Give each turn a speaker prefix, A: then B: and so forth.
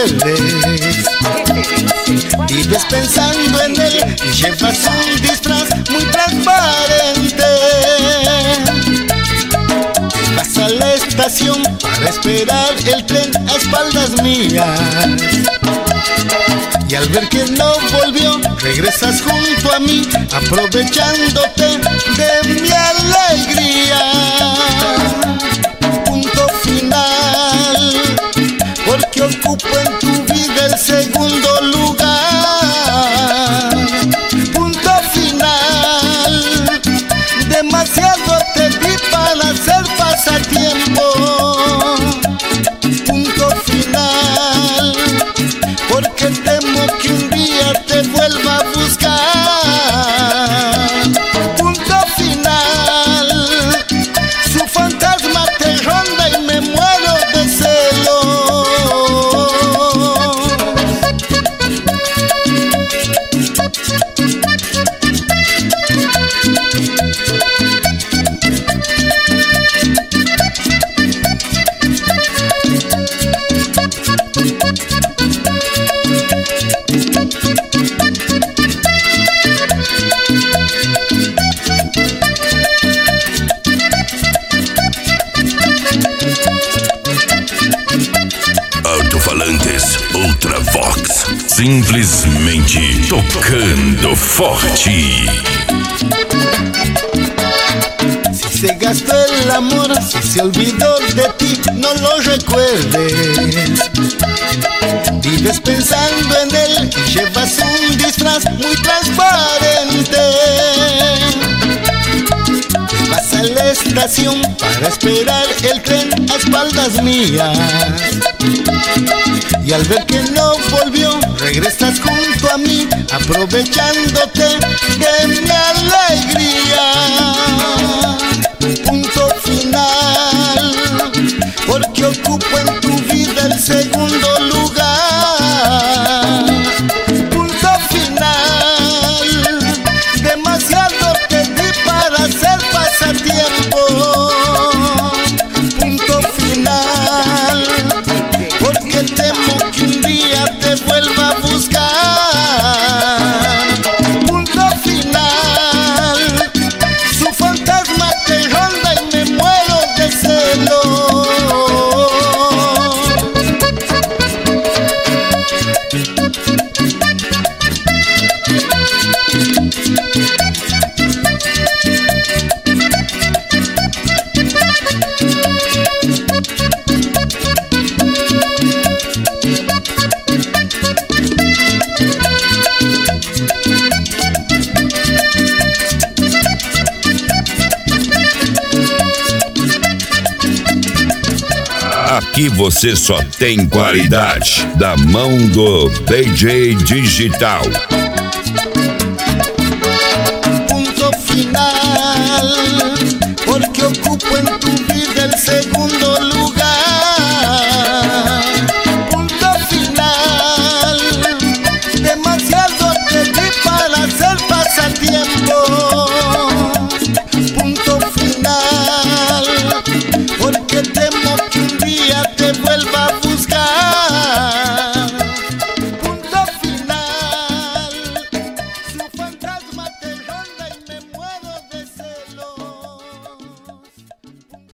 A: recuerdes. Vives pensando en él y llevas un disfraz muy transparente. Vas a la estación para esperar el tren a espaldas mías, y al ver que no volvió, regresas junto a mí, aprovechándote de mi alegría. Punto final, porque ocupo en tu vida el segundo lugar. Punto final, demasiado te di para hacer pasatiempo. Punto final, porque temo que un día te vuelva a buscar. Punto final, su fantasma te ronda y me muero de celos.
B: Alto-falantes Ultravox, simplesmente tocando forte.
A: Si se gastó el amor, si se olvidó de ti, no lo recuerdes. Vives pensando en él y llevas un disfraz muy transparente. Vas a la estación para esperar el tren a espaldas mías, y al ver que no volvió, regresas junto a mí, aprovechándote de mi alegría. Punto final, porque ocupo en tu vida el segundo lugar. Punto final, demasiado te di para hacer pasatiempo. Punto final, porque temo que un día te vuelva a buscar. Punto final, su fantasma te ronda y me muero de celos.
B: Aqui você só tem qualidade da mão do DJ Digital.
A: Punto final, porque ocupo en tu vida el segundo lugar.